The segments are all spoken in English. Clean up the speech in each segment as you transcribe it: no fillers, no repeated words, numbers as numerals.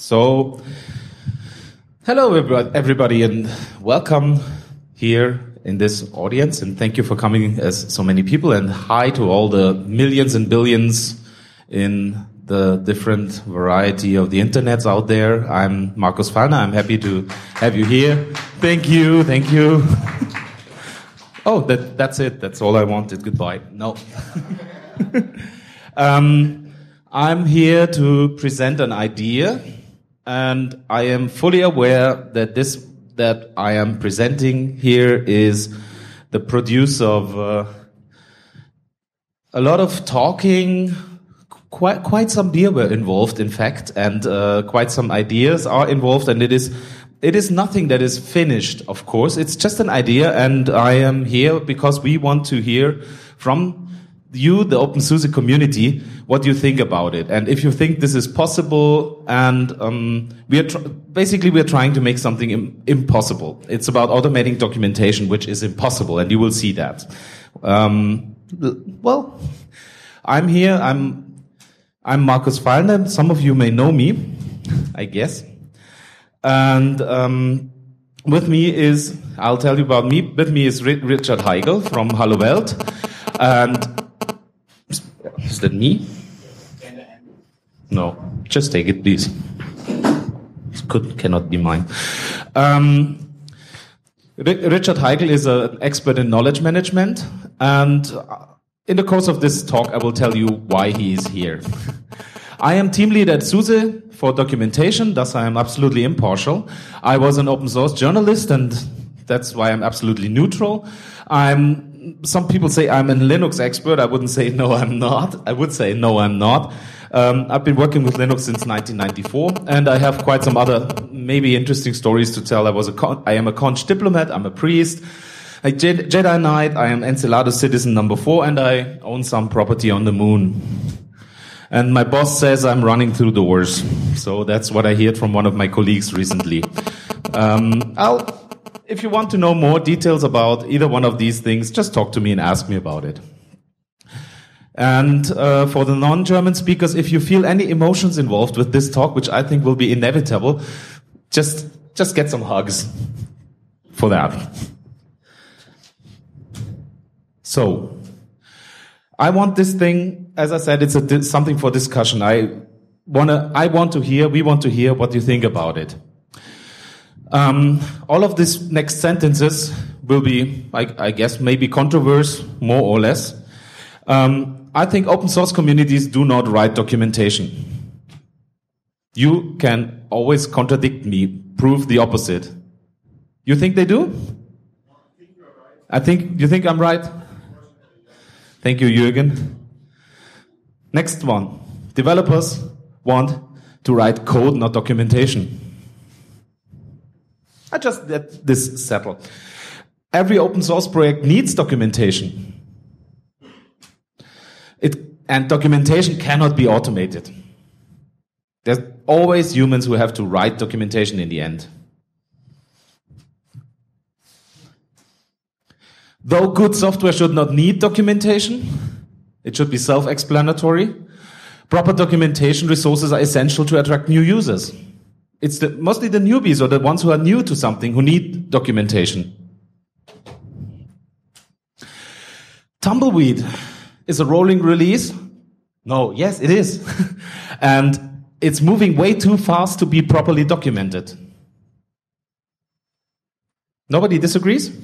So, hello everybody and welcome here in this audience, and thank you for coming as so many people, and hi to all the millions and billions in the different variety of the internets out there. I'm Markus Fallner. I'm happy to have you here. Thank you. Oh, that's it. That's all I wanted. Goodbye. No. I'm here to present an idea, and I am fully aware that that I am presenting here is the produce of a lot of talking. Quite some beer were involved, in fact, and quite some ideas are involved, and it is nothing that is finished, of course. It's just an idea, and I am here because we want to hear from you, the OpenSUSE community, what you think about it, and if you think this is possible. And we are trying to make something impossible. It's about automating documentation, which is impossible, and you will see that. Well, I'm here. I'm Markus Fallner. Some of you may know me, I guess. And with me is, I'll tell you about me. With me is Richard Heigl from Hallo Welt. And is that me? No, just take it, please. Cannot be mine. Richard Heigl is an expert in knowledge management, and in the course of this talk, I will tell you why he is here. I am team lead at SUSE for documentation, thus I am absolutely impartial. I was an open source journalist, and that's why I'm absolutely neutral. Some people say I'm a Linux expert. I wouldn't say no, I'm not. I would say no, I'm not. I've been working with Linux since 1994, and I have quite some other maybe interesting stories to tell. I am a conch diplomat. I'm a priest. A Jedi Knight, I am Enceladus citizen number 4, and I own some property on the moon. And my boss says I'm running through doors. So that's what I heard from one of my colleagues recently. If you want to know more details about either one of these things, just talk to me and ask me about it. And for the non-German speakers, if you feel any emotions involved with this talk, which I think will be inevitable, just get some hugs for that. So, I want this thing, as I said, it's something for discussion. We want to hear what you think about it. All of these next sentences will be, I guess, maybe controversial, more or less. I think open source communities do not write documentation. You can always contradict me, prove the opposite. You think they do? You think I'm right? Thank you, Jürgen. Next one. Developers want to write code, not documentation. I just let this settle. Every open source project needs documentation. And documentation cannot be automated. There's always humans who have to write documentation in the end. Though good software should not need documentation, it should be self-explanatory. Proper documentation resources are essential to attract new users. It's mostly the newbies or the ones who are new to something who need documentation. Tumbleweed is a rolling release. No, yes, it is. And it's moving way too fast to be properly documented. Nobody disagrees?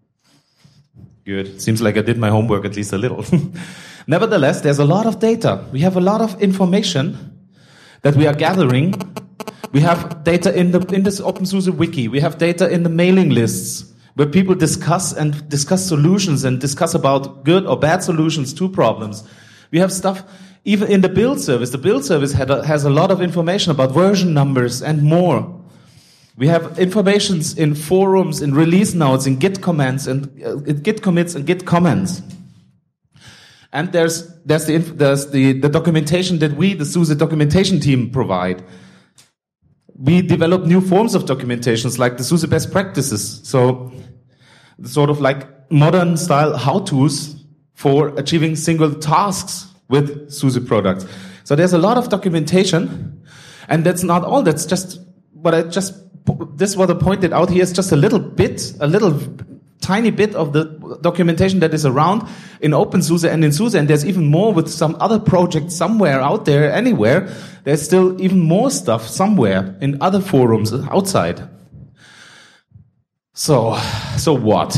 Good. Seems like I did my homework at least a little. Nevertheless, there's a lot of data. We have a lot of information that we are gathering. We have data in this OpenSUSE wiki. We have data in the mailing lists where people discuss solutions and discuss about good or bad solutions to problems. We have stuff even in the build service. The build service has a lot of information about version numbers and more. We have informations in forums, in release notes, in Git commands, and Git commits and Git comments. And there's the documentation that we, the SUSE documentation team, provide. We develop new forms of documentations like the SUSE best practices. So, sort of like modern style how-tos for achieving single tasks with SUSE products. So there's a lot of documentation. And that's not all. That's just this what I pointed out here is just a little tiny bit of the documentation that is around in OpenSUSE and in SUSE. And there's even more with some other projects somewhere out there, anywhere. There's still even more stuff somewhere in other forums outside. So what?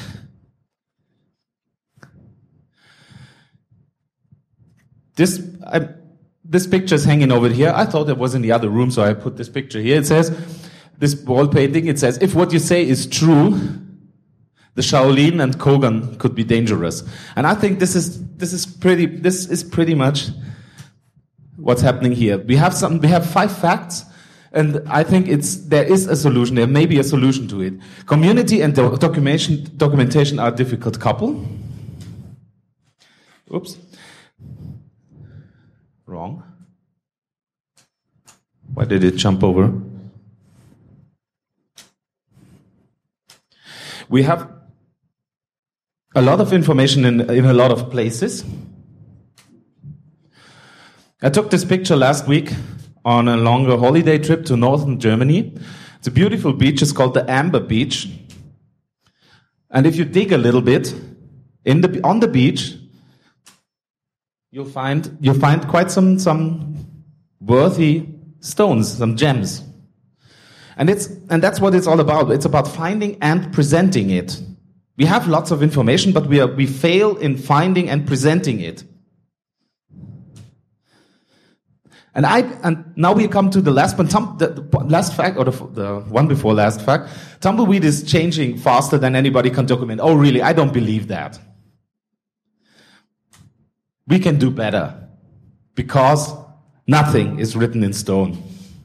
This picture is hanging over here. I thought it was in the other room, so I put this picture here. It says, this wall painting, it says, if what you say is true, the Shaolin and Kogan could be dangerous. And I think this is pretty much what's happening here. We have 5 facts, and I think there is a solution. There may be a solution to it. Community and documentation are a difficult couple. Oops. Wrong. Why did it jump over? We have a lot of information in a lot of places. I took this picture last week on a longer holiday trip to northern Germany. It's a beautiful beach. It's called the Amber Beach. And if you dig a little bit on the beach, you'll find quite some worthy stones, some gems. And that's what it's all about. It's about finding and presenting it. We have lots of information, but we fail in finding and presenting it. And now we come to the last one, the last fact, or the one before last fact. Tumbleweed is changing faster than anybody can document. Oh, really? I don't believe that. We can do better, because nothing is written in stone.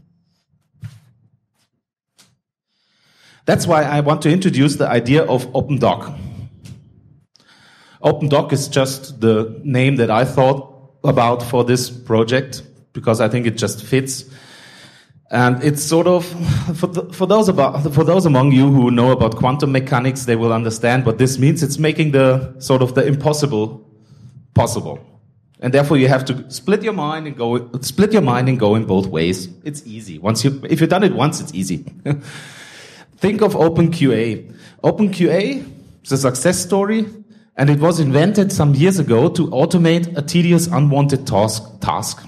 That's why I want to introduce the idea of OpenDoc. OpenDoc is just the name that I thought about for this project, because I think it just fits. And it's sort of, for those among you who know about quantum mechanics, they will understand what this means. It's making the impossible possible. And therefore you have to split your mind and go in both ways. It's easy. If you've done it once, it's easy. Think of OpenQA. OpenQA is a success story, and it was invented some years ago to automate a tedious, unwanted task.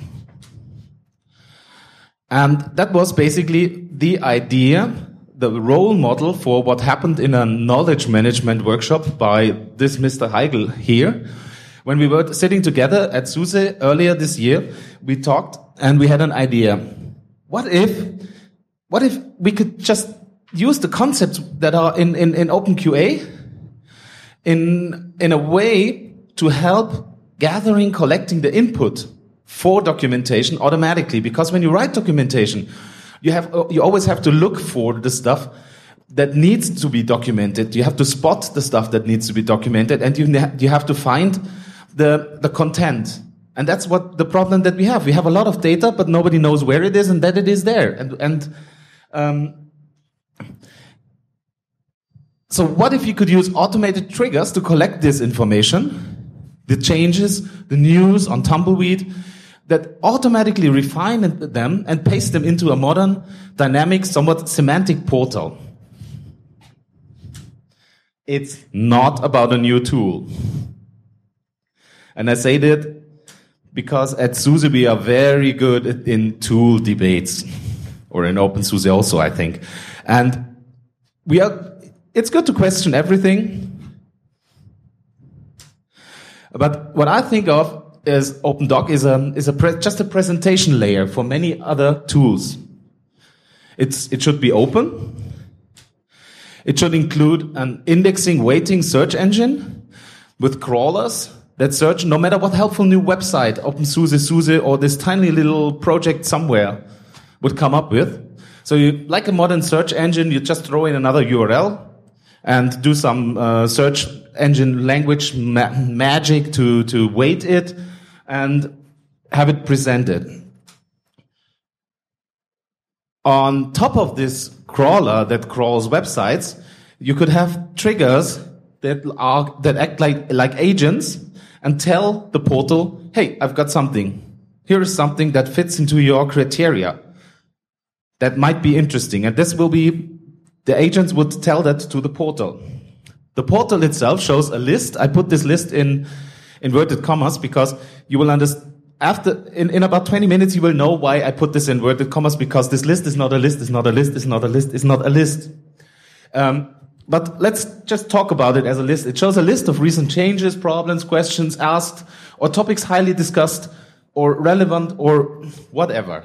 And that was basically the idea, the role model for what happened in a knowledge management workshop by this Mr. Heigl here. When we were sitting together at SUSE earlier this year, we talked and we had an idea. What if we could just use the concepts that are in OpenQA in a way to help collecting the input for documentation automatically? Because when you write documentation, you always have to look for the stuff that needs to be documented. You have to spot the stuff that needs to be documented, and you have to find the content. And that's what the problem that we have. We have a lot of data, but nobody knows where it is and that it is there. So what if you could use automated triggers to collect this information, the changes, the news on Tumbleweed, that automatically refine them and paste them into a modern, dynamic, somewhat semantic portal? It's not about a new tool. And I say that because at SUSE we are very good in tool debates, or in OpenSUSE also, I think. And it's good to question everything. But what I think of is OpenDoc is just a presentation layer for many other tools. It should be open. It should include an indexing, weighting search engine with crawlers that search no matter what helpful new website OpenSUSE, SUSE, or this tiny little project somewhere would come up with. So like a modern search engine, you just throw in another URL and do some search engine language magic to weight it and have it presented. On top of this crawler that crawls websites, you could have triggers that act like agents and tell the portal, hey, I've got something. Here is something that fits into your criteria. that might be interesting. And this will be, the agents would tell that to the portal. The portal itself shows a list. I put this list in inverted commas because you will understand, in about 20 minutes, you will know why I put this in inverted commas, because this list is not a list, is not a list, is not a list, is not a list. But let's just talk about it as a list. It shows a list of recent changes, problems, questions asked, or topics highly discussed, or relevant, or whatever.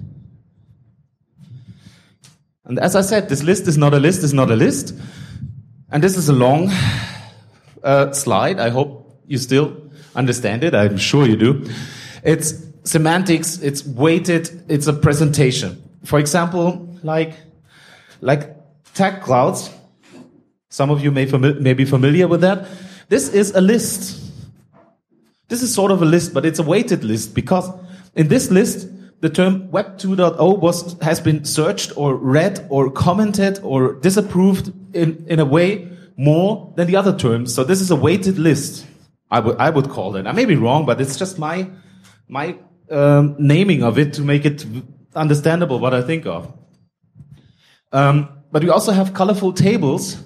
And as I said, this list is not a list, is not a list. And this is a long slide. I hope you still understand it. I'm sure you do. It's semantics, it's weighted, it's a presentation. For example, like tag clouds. Some of you may be familiar with that. This is a list. This is sort of a list, but it's a weighted list, because in this list, the term Web 2.0 has been searched or read or commented or disapproved in a way more than the other terms. So this is a weighted list, I would call it. I may be wrong, but it's just my naming of it to make it understandable what I think of. But we also have colorful tables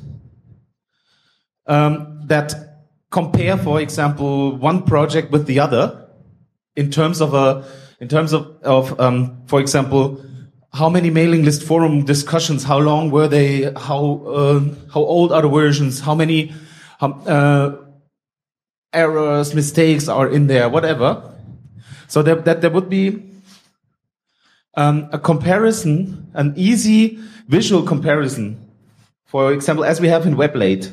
that compare, for example, one project with the other in terms of for example, how many mailing list forum discussions, how long were they, how old are the versions, how many errors, mistakes are in there, whatever. So that there would be a comparison, an easy visual comparison, for example, as we have in WebLate.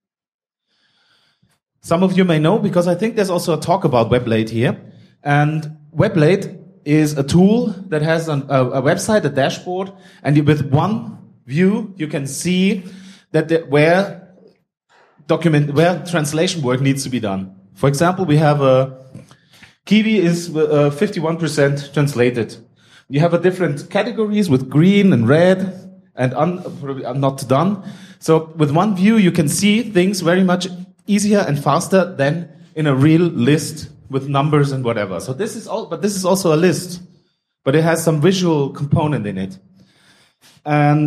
Some of you may know, because I think there's also a talk about WebLate here. And WebLate is a tool that has a website, a dashboard, and with one view you can see that where translation work needs to be done. For example, we have Kiwi is 51% translated. You have different categories with green and red and not done. So with one view you can see things very much easier and faster than in a real list with numbers and whatever. So this is also a list, but it has some visual component in it. And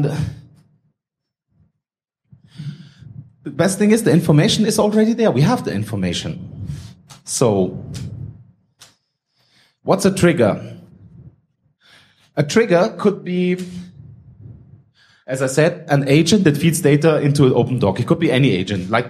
the best thing is the information is already there. We have the information. So what's a trigger? A trigger could be, as I said, an agent that feeds data into an open doc. It could be any agent. Like,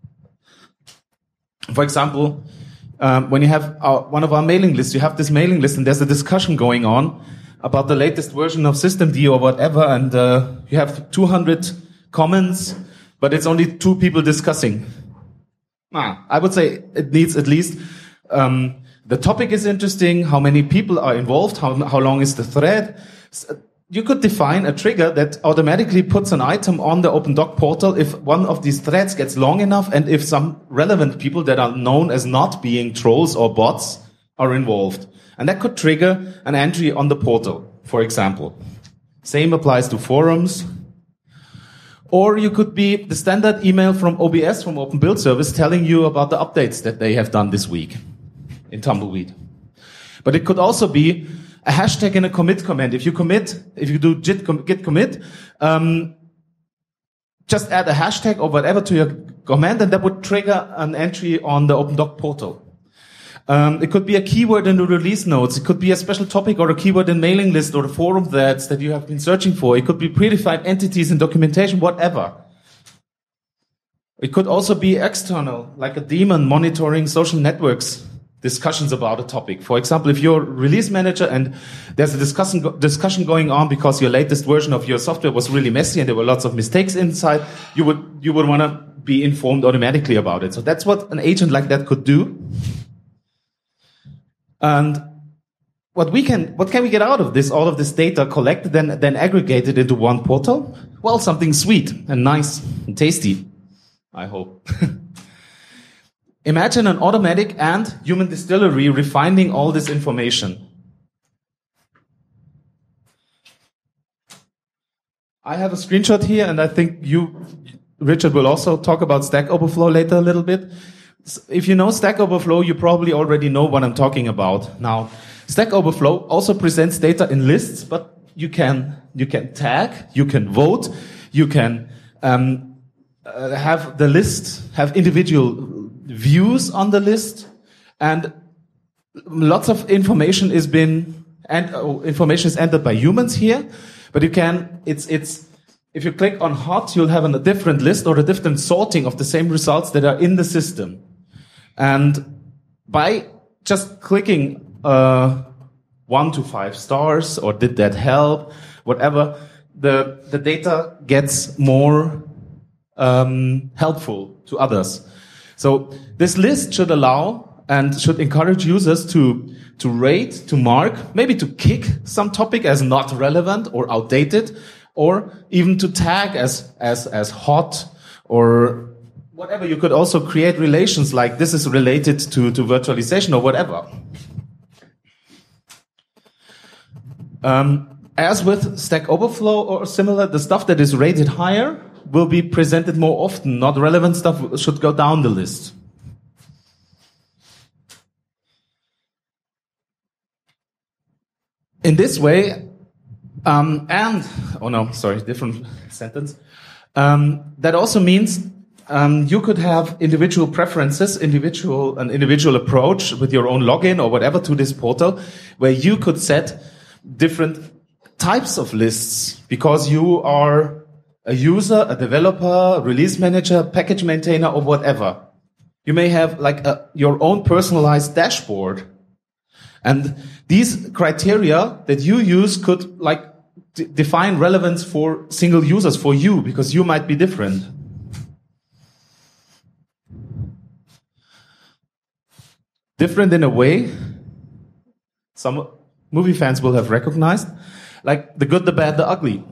for example, when you have one of our mailing lists, you have this mailing list and there's a discussion going on about the latest version of systemd or whatever, and you have 200 comments, but it's only 2 people discussing. I would say it needs at least, the topic is interesting, how many people are involved, how long is the thread. You could define a trigger that automatically puts an item on the OpenDoc portal if one of these threads gets long enough and if some relevant people that are known as not being trolls or bots are involved. And that could trigger an entry on the portal, for example. Same applies to forums. Or you could be the standard email from OBS, from Open Build Service, telling you about the updates that they have done this week in Tumbleweed. But it could also be a hashtag in a commit command. If you do git commit, just add a hashtag or whatever to your command, and that would trigger an entry on the OpenDoc portal. It could be a keyword in the release notes. It could be a special topic or a keyword in mailing list or the forum threads that you have been searching for. It could be predefined entities in documentation, whatever. It could also be external, like a daemon monitoring social networks discussions about a topic. For example, if you're a release manager and there's a discussion going on because your latest version of your software was really messy and there were lots of mistakes inside, you would want to be informed automatically about it. So that's what an agent like that could do. And what can we get out of this? All of this data collected, then aggregated into one portal? Well, something sweet and nice and tasty, I hope. Imagine an automatic and human distillery refining all this information. I have a screenshot here, and I think Richard, will also talk about Stack Overflow later a little bit. If you know Stack Overflow, you probably already know what I'm talking about. Now, Stack Overflow also presents data in lists, but you can tag, you can vote, you can have the list, have individual views on the list, and lots of information is information is entered by humans here, but you can, if you click on hot, you'll have a different list or a different sorting of the same results that are in the system. And by just clicking 1 to 5 stars, or did that help, whatever, the data gets more helpful to others. So this list should allow and should encourage users to rate, to mark, maybe to kick some topic as not relevant or outdated, or even to tag as hot or whatever. You could also create relations like this is related to virtualization or whatever. As with Stack Overflow or similar, the stuff that is rated higher will be presented more often. Not relevant stuff should go down the list. In this way, different sentence. That also means you could have individual preferences, an individual approach with your own login or whatever to this portal, where you could set different types of lists because you are a user, a developer, release manager, package maintainer, or whatever. You may have like your own personalized dashboard. And these criteria that you use could like define relevance for single users, for you, because you might be different. Different in a way some movie fans will have recognized, like the good, the bad, the ugly.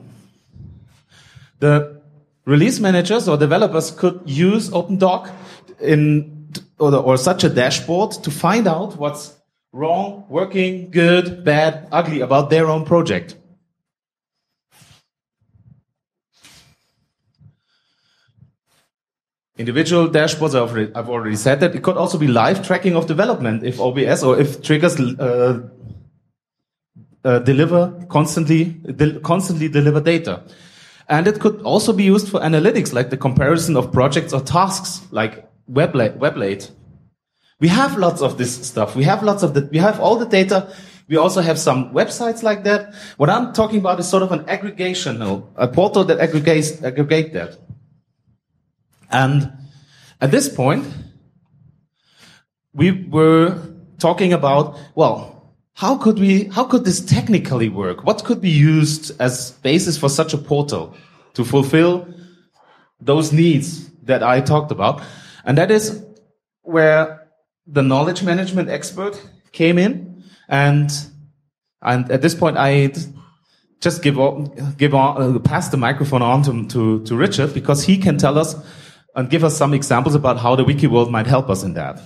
The release managers or developers could use OpenDoc or such a dashboard to find out what's wrong, working, good, bad, ugly about their own project. Individual dashboards, I've already said that. It could also be live tracking of development if OBS or if triggers constantly deliver data. And it could also be used for analytics, like the comparison of projects or tasks, like Weblate. We have lots of this stuff. We have all the data. We also have some websites like that. What I'm talking about is sort of an a portal that aggregate that. And at this point, we were talking about, well, how could this technically work? What could be used as basis for such a portal to fulfill those needs that I talked about? And that is where the knowledge management expert came in. And at this point, I just pass the microphone on to Richard, because he can tell us and give us some examples about how the wiki world might help us in that.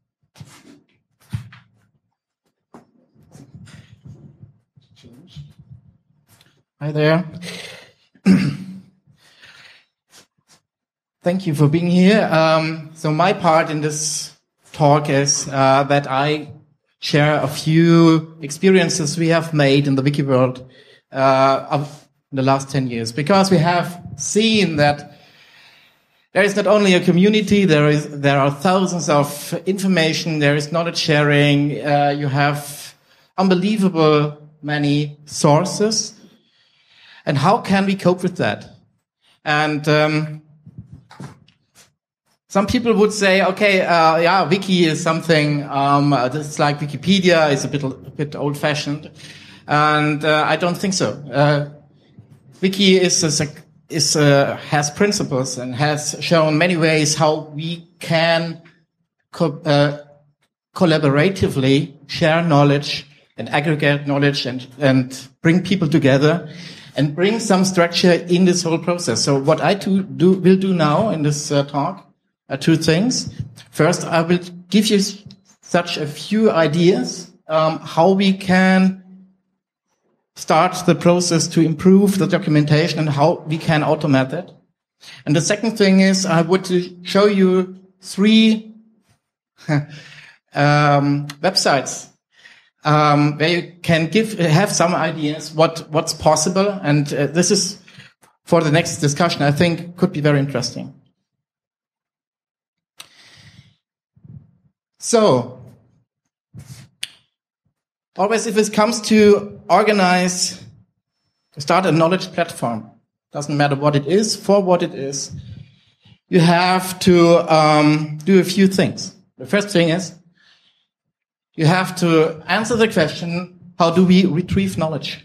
Hi there. Thank you for being here. So my part in this talk is that I share a few experiences we have made in the wiki world of the last 10 years, because we have seen that there is not only a community, there are thousands of information, there is knowledge sharing, you have unbelievable many sources. And how can we cope with that? And some people would say, okay, wiki is something, it's like Wikipedia, is a bit old-fashioned. And I don't think so. Wiki has principles and has shown many ways how we can collaboratively share knowledge and aggregate knowledge and bring people together and bring some structure in this whole process. So what I will do now in this talk are two things. First, I will give you such a few ideas how we can start the process to improve the documentation and how we can automate it. And the second thing is I would show you 3 websites where you can have some ideas what's possible, and this is for the next discussion. I think could be very interesting. So, always if it comes to start a knowledge platform, doesn't matter what it is, for what it is, you have to do a few things. The first thing is you have to answer the question, how do we retrieve knowledge?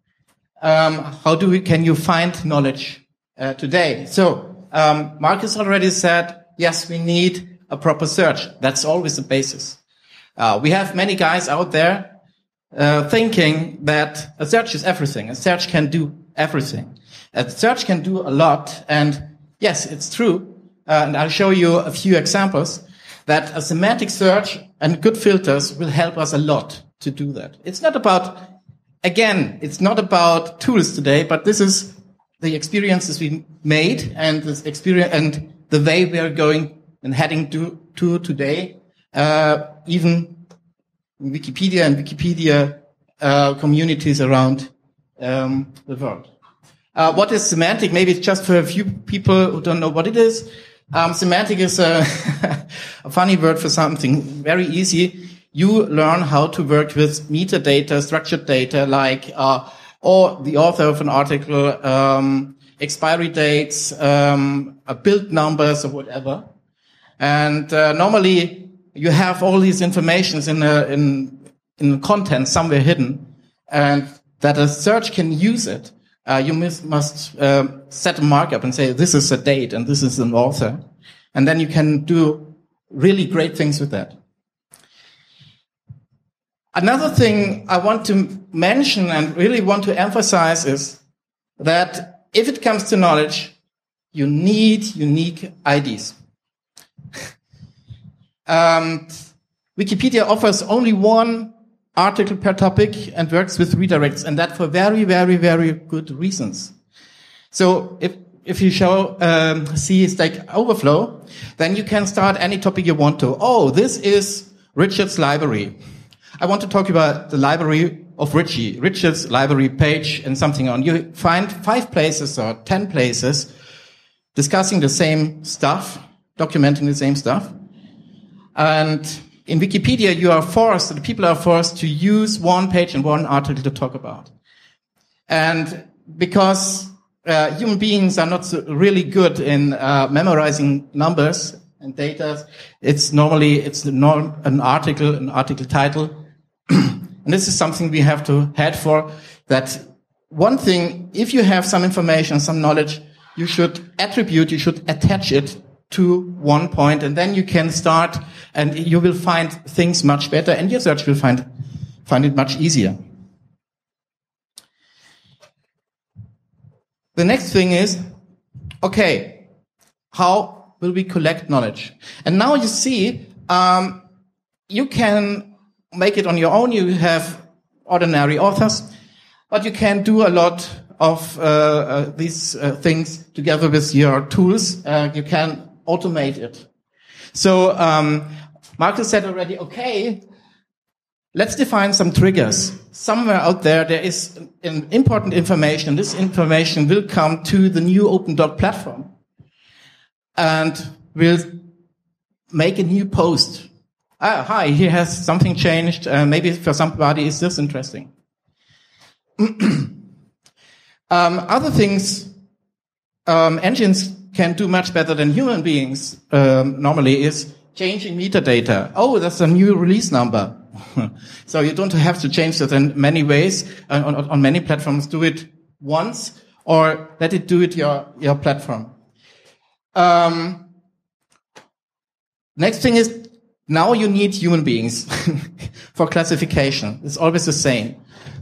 Can you find knowledge today? So Marcus already said, yes, we need a proper search. That's always the basis. We have many guys out there thinking that a search is everything. A search can do everything. A search can do a lot, and yes, it's true. And I'll show you a few examples that a semantic search and good filters will help us a lot to do that. It's not about tools today, but this is the experiences we made and this experience and the way we are going and heading to today, even Wikipedia and Wikipedia communities around the world. What is semantic? Maybe it's just for a few people who don't know what it is. Semantic is a funny word for something very easy. You learn how to work with metadata, structured data, like or the author of an article, expiry dates, build numbers or whatever. And normally you have all these informations in content somewhere hidden, and that a search can use it. You must set a markup and say, this is a date and this is an author. And then you can do really great things with that. Another thing I want to mention and really want to emphasize is that if it comes to knowledge, you need unique IDs. Wikipedia offers only one article per topic and works with redirects, and that for very, very, very good reasons. So if you see Stack Overflow, then you can start any topic you want to. Oh, this is Richard's library. I want to talk about the library of Richard's library page and something on. You find 5 places or 10 places discussing the same stuff, documenting the same stuff. And in Wikipedia, the people are forced to use one page and one article to talk about. And because human beings are not really good in memorizing numbers and data, it's an article title. And this is something we have to head for, that one thing, if you have some information, some knowledge, you should attach it to one point, and then you can start, and you will find things much better, and your search will find it much easier. The next thing is, okay, how will we collect knowledge? And now you see, you can make it on your own. You have ordinary authors, but you can do a lot of these things together with your tools. You can automate it. So Marcus said already, okay, let's define some triggers. Somewhere out there is an important information. This information will come to the new OpenDoc platform and will make a new post. Hi, here has something changed. Maybe for somebody is this interesting. Other things engines can do much better than human beings normally is changing metadata. Oh, that's a new release number. So you don't have to change that in many ways. On many platforms, do it once or let it do it your platform. Next thing is, now you need human beings for classification. It's always the same.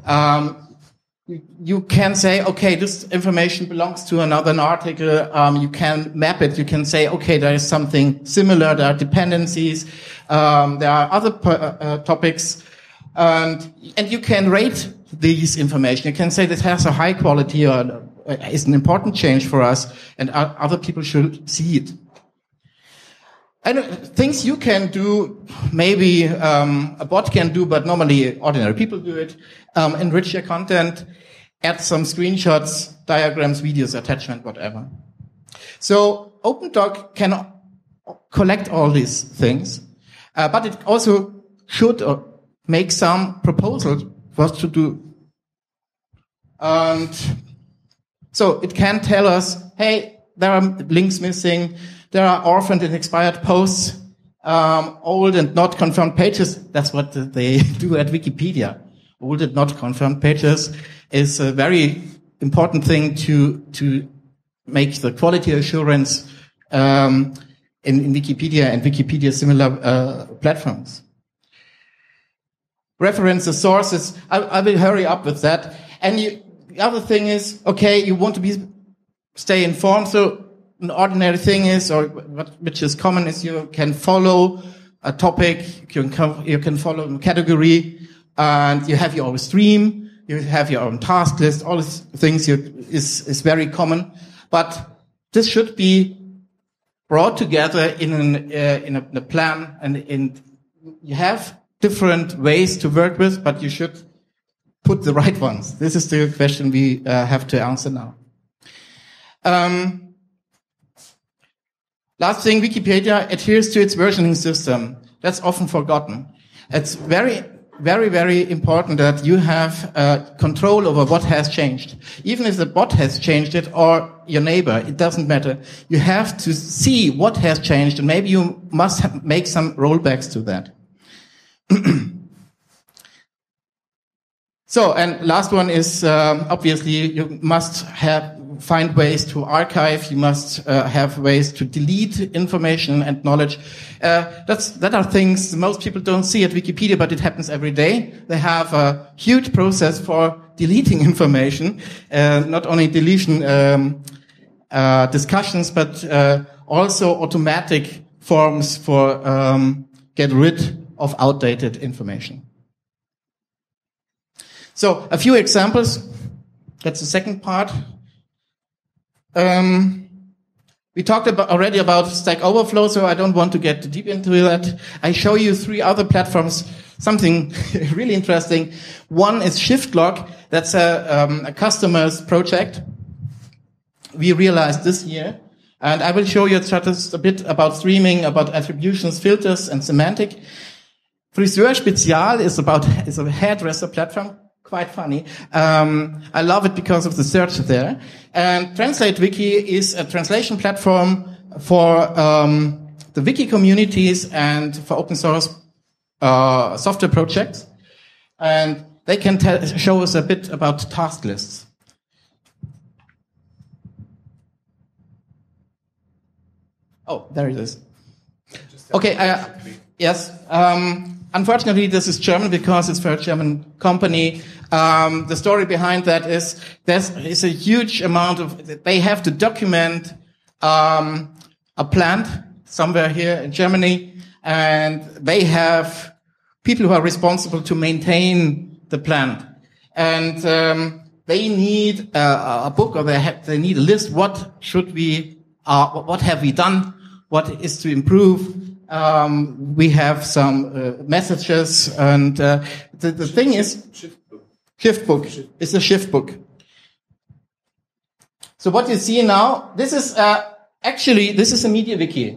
You can say, okay, this information belongs to another article. You can map it. You can say, okay, there is something similar. There are dependencies. There are other topics. And you can rate these information. You can say this has a high quality or is an important change for us, and other people should see it. And things you can do, maybe a bot can do, but normally ordinary people do it. Enrich your content, add some screenshots, diagrams, videos, attachment, whatever. So OpenDoc can collect all these things, but it also should make some proposals what to do. And so it can tell us, hey, there are links missing, there are orphaned and expired posts, old and not confirmed pages. That's what they do at Wikipedia. Old and not confirmed pages is a very important thing to make the quality assurance in Wikipedia and Wikipedia similar platforms. References, sources. I will hurry up with that. And the other thing is, okay, you want to stay informed. So an ordinary thing is, which is common, is you can follow a topic, you can follow a category, and you have your own stream, you have your own task list. All these things is very common, but this should be brought together in a plan, and you have different ways to work with, but you should put the right ones. This is the question we have to answer now. Last thing, Wikipedia adheres to its versioning system. That's often forgotten. It's very, very, very important that you have control over what has changed. Even if the bot has changed it or your neighbor, it doesn't matter. You have to see what has changed, and maybe you must make some rollbacks to that. So, and last one is, obviously, you must find ways to archive. You must have ways to delete information and knowledge. That are things most people don't see at Wikipedia, but it happens every day. They have a huge process for deleting information, not only deletion discussions, but also automatic forms for get rid of outdated information. So a few examples. That's the second part. We talked already about Stack Overflow, so I don't want to get too deep into that. I show you 3 other platforms, something really interesting. One is ShiftLog. That's a customer's project we realized this year. And I will show you just a bit about streaming, about attributions, filters, and semantic. Friseur Spezial is a hairdresser platform. Quite funny. I love it because of the search there. And TranslateWiki is a translation platform for the wiki communities and for open source software projects. And they can show us a bit about task lists. Oh, there it is. Okay, yes. Unfortunately, this is German because it's for a German company. The story behind that is there's a huge amount of, they have to document a plant somewhere here in Germany, and they have people who are responsible to maintain the plant. And they need a book, or they need a list. What have we done? What is to improve? We have some messages, and the thing is, Shiftbook. It's a Shiftbook. So what you see now, this is actually this is a MediaWiki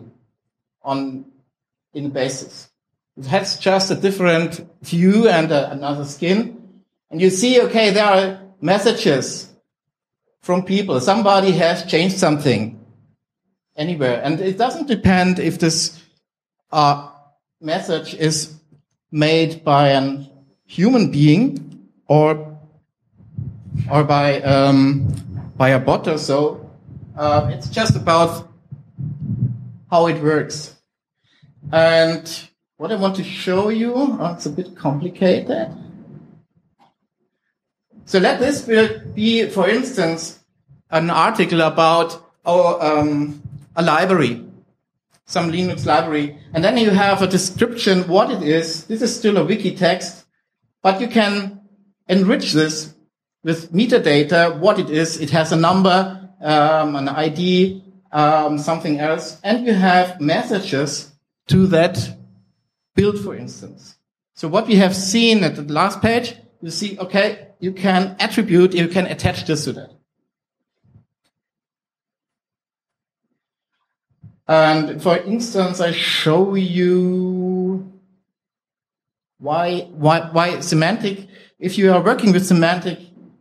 in the basis. It has just a different view and another skin, and you see, okay, there are messages from people. Somebody has changed something anywhere, and it doesn't depend if this message is made by a human being or by a bot or so. It's just about how it works. And what I want to show you, it's a bit complicated. So let this be, for instance, an article about a library. Some Linux library, and then you have a description what it is. This is still a wiki text, but you can enrich this with metadata, what it is. It has a number, an ID, something else, and you have messages to that build, for instance. So what we have seen at the last page, you see, okay, you can attribute, you can attach this to that. And for instance, I show you why semantic. If you are working with semantic,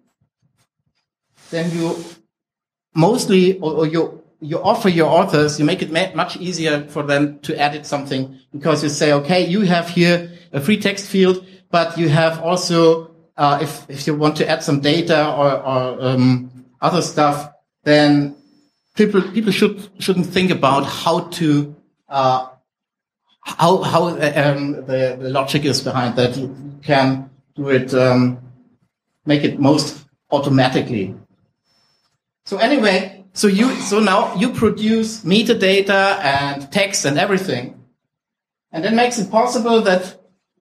then you mostly, or you offer your authors, you make it much easier for them to edit something, because you say, okay, you have here a free text field, but you have also, if you want to add some data or other stuff, then people shouldn't think about how to how the logic is behind that. You can do it, make it most automatically. So anyway, so now you produce metadata and text and everything, and that makes it possible that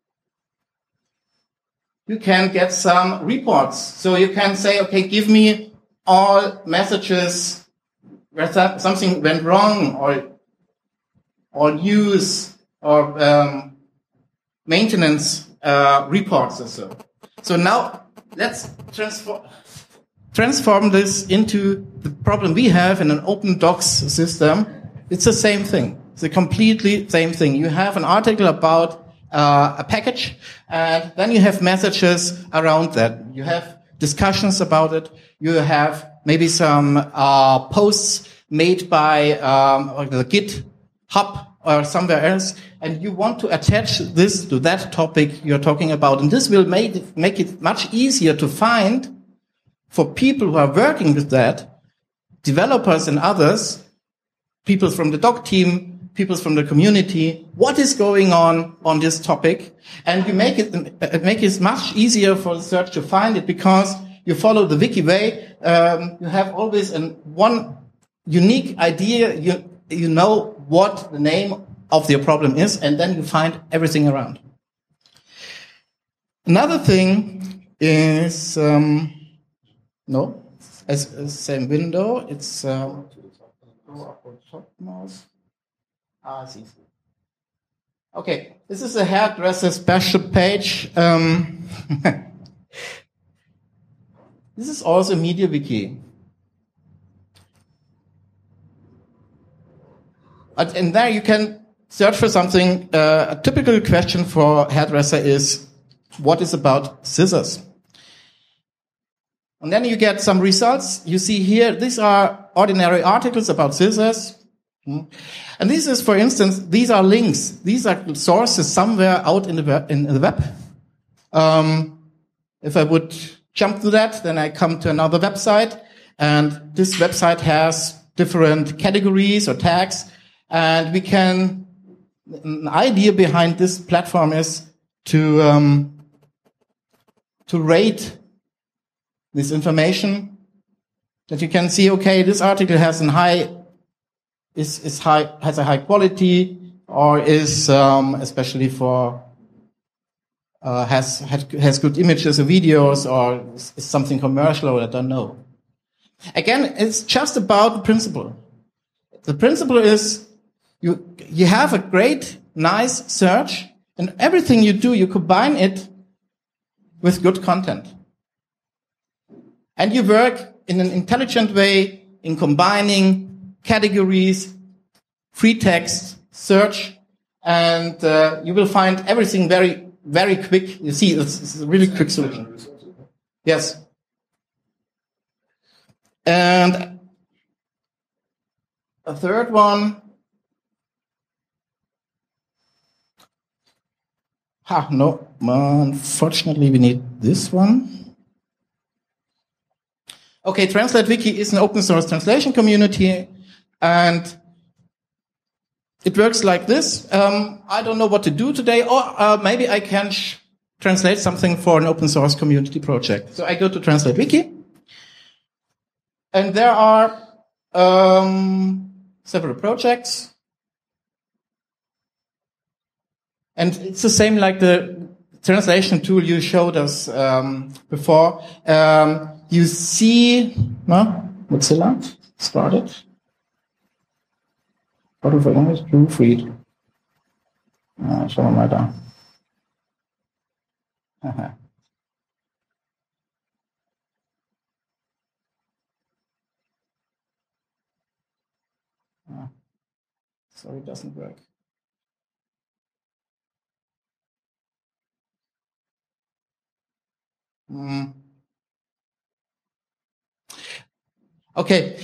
you can get some reports. So you can say, okay, give me all messages where something went wrong, or news, or maintenance reports or so. So now let's transform this into the problem we have in an open docs system. It's the same thing. It's a completely same thing. You have an article about a package, and then you have messages around that. You have discussions about it. You have maybe some posts made by the GitHub or somewhere else, and you want to attach this to that topic you're talking about. And this will make it much easier to find for people who are working with that, developers and others, people from the doc team, people from the community, what is going on this topic. And you make it much easier for the search to find it, because you follow the wiki way. You have always one unique idea. You know what the name of your problem is, and then you find everything around. Another thing is, as same window, it's, okay, this is a hairdresser special page. This is also MediaWiki. And there you can search for something. A typical question for hairdresser is, what is about scissors? And then you get some results. You see here, these are ordinary articles about scissors. And this is, for instance, these are links. These are sources somewhere out in the web. If I would jump to that, then I come to another website. And this website has different categories or tags. And an idea behind this platform is to rate this information, that you can see, okay, this article has has a high quality, or is especially for has good images or videos, or is something commercial, or I don't know. Again, it's just about the principle. The principle is you have a great, nice search, and everything you do, you combine it with good content. And you work in an intelligent way in combining categories, free text, search, and you will find everything very, very quick. You see, it's a really quick solution. Yes. And a third one. No, unfortunately we need this one. Okay, TranslateWiki is an open source translation community, and it works like this. I don't know what to do today, or maybe I can translate something for an open source community project. So I go to TranslateWiki, and there are several projects. And it's the same like the translation tool you showed us before. You see, Mozilla started. What if I always proofread? Schauen wir mal da. Aha. Sorry, it doesn't work. Okay.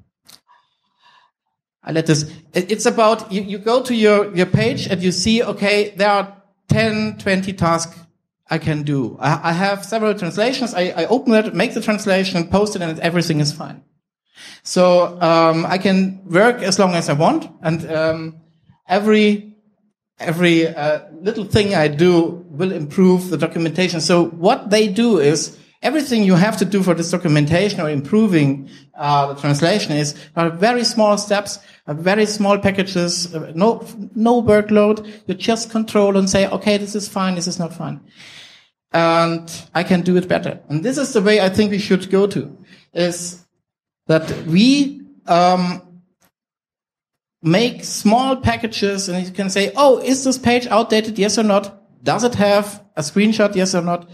I let this. It's about, you go to your page and you see, okay, there are 10, 20 tasks I can do. I have several translations. I open it, make the translation, and post it, and everything is fine. So I can work as long as I want, and every little thing I do will improve the documentation. So what they do is, everything you have to do for this documentation or improving the translation is very small steps, very small packages, no workload. You just control and say, okay, this is fine, this is not fine. And I can do it better. And this is the way I think we should go to, is that we make small packages, and you can say, oh, is this page outdated? Yes or not? Does it have a screenshot? Yes or not?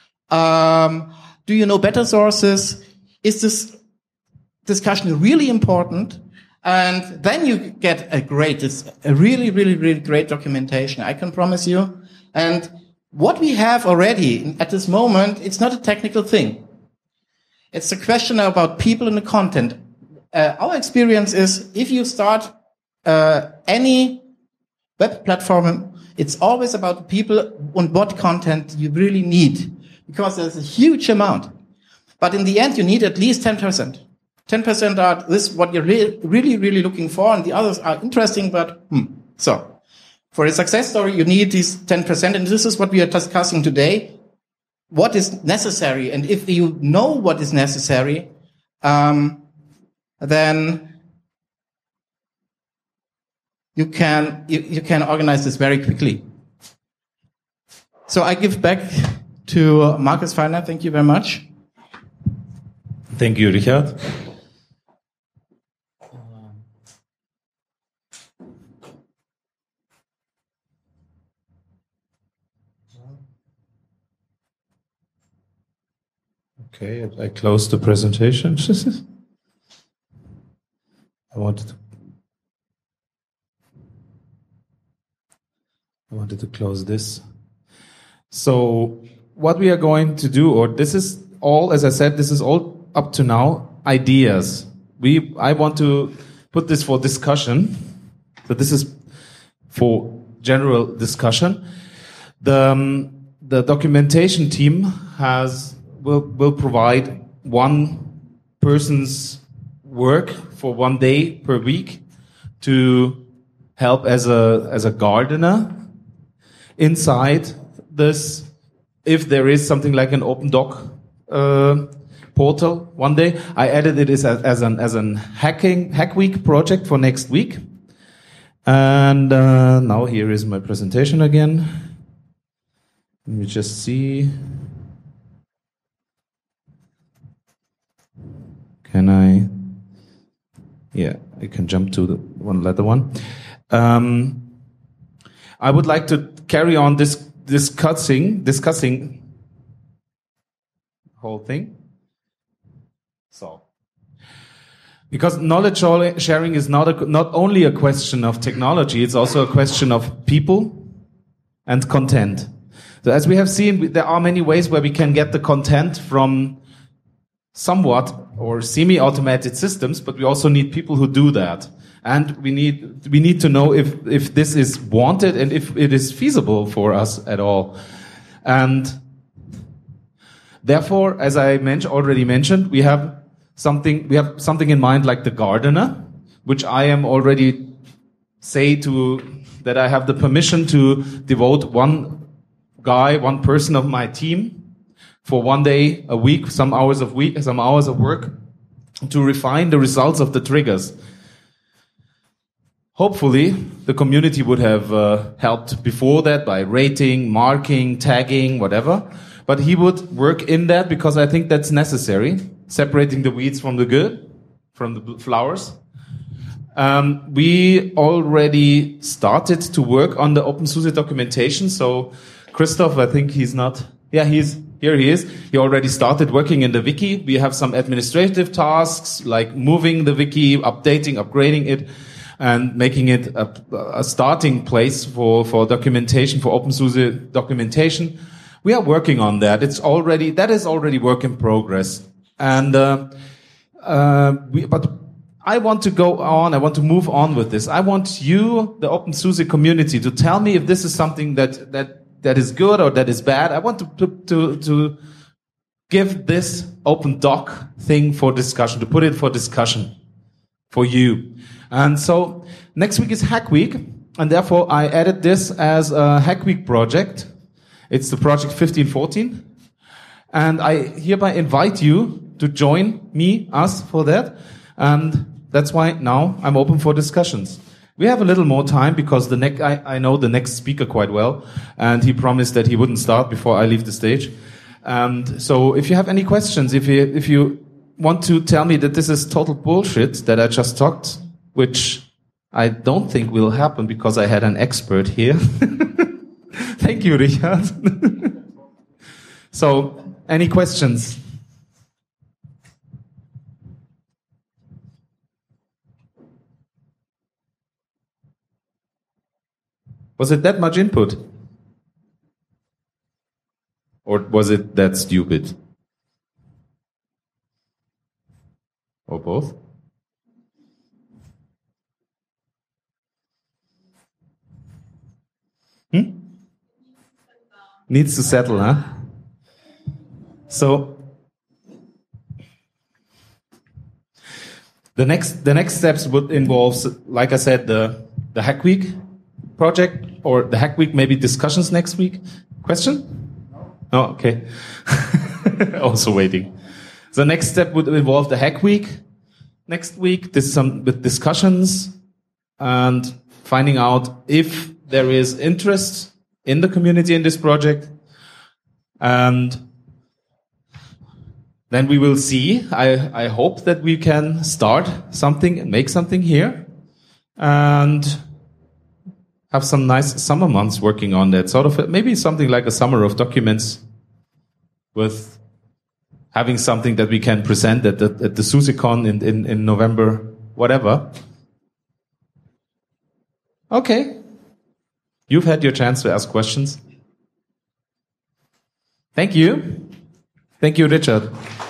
Do you know better sources? Is this discussion really important? And then you get a really, really, really great documentation, I can promise you. And what we have already at this moment, it's not a technical thing. It's a question about people and the content. Our experience is, if you start any web platform, it's always about the people and what content you really need, because there's a huge amount. But in the end, you need at least 10%. 10% are this what you're really, really looking for, and the others are interesting, but So, for a success story, you need these 10%, and this is what we are discussing today. What is necessary, and if you know what is necessary, then you can organize this very quickly. So I give back to Markus Feiner. Thank you very much. Thank you, Richard. Okay, I close the presentation. I wanted to close this. So what we are going to do, or this is all, as I said, this is all up to now ideas. I want to put this for discussion. So this is for general discussion. The documentation team will provide one person's work for 1 day per week to help as a gardener inside this. If there is something like an open doc portal one day, I added it as an hack week project for next week. And now here is my presentation again. Let me just see. Can I? Yeah, I can jump to the latter one. I would like to carry on discussing the whole thing. So, because knowledge sharing is not only a question of technology, it's also a question of people and content. So as we have seen, there are many ways where we can get the content from somewhat or semi-automated systems, but we also need people who do that. And we need to know if this is wanted and if it is feasible for us at all. And therefore, as I already mentioned, we have something in mind like the gardener, which I am already that I have the permission to devote one person of my team for 1 day a week, some hours of work to refine the results of the triggers. Hopefully, the community would have helped before that by rating, marking, tagging, whatever. But he would work in that because I think that's necessary, separating the weeds from the good, from the flowers. We already started to work on the OpenSUSE documentation. So Christoph, I think he's not. Yeah, here he is. He already started working in the wiki. We have some administrative tasks like moving the wiki, updating, upgrading it, and making it a starting place for documentation, for OpenSUSE documentation. We are working on that. That is already work in progress. And, but I want to go on. I want to move on with this. I want you, the OpenSUSE community, to tell me if this is something that is good or that is bad. I want to give this open doc thing for discussion, to put it for discussion for you. And so next week is Hack Week, and therefore I added this as a Hack Week project. It's the project 1514. And I hereby invite you to join us for that. And that's why now I'm open for discussions. We have a little more time because I know the next speaker quite well, and he promised that he wouldn't start before I leave the stage. And so if you have any questions, if you want to tell me that this is total bullshit that I just talked, which I don't think will happen because I had an expert here. Thank you, Richard. So, any questions? Was it that much input? Or was it that stupid? Or both? Needs to settle, huh? So the next steps would involve, like I said, the Hack Week project, or the Hack Week, maybe discussions next week. Question? No, okay. Also waiting. The next step would involve the Hack Week next week. This is with discussions and finding out if there is interest in the community in this project. And then we will see. I hope that we can start something and make something here and have some nice summer months working on that. Sort of maybe something like a summer of documents with having something that we can present at the SUSECon in November, whatever. Okay. You've had your chance to ask questions. Thank you. Thank you, Richard.